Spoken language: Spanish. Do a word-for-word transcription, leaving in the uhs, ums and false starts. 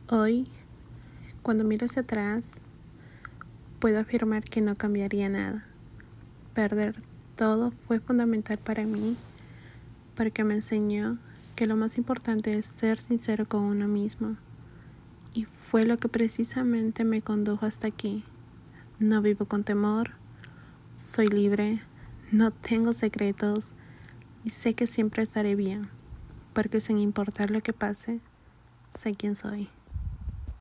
Hoy, cuando miro hacia atrás, puedo afirmar que no cambiaría nada. Perder todo fue fundamental para mí, porque me enseñó que lo más importante es ser sincero con uno mismo. Y fue lo que precisamente me condujo hasta aquí. No vivo con temor, soy libre, no tengo secretos y sé que siempre estaré bien, porque sin importar lo que pase, sé quién soy.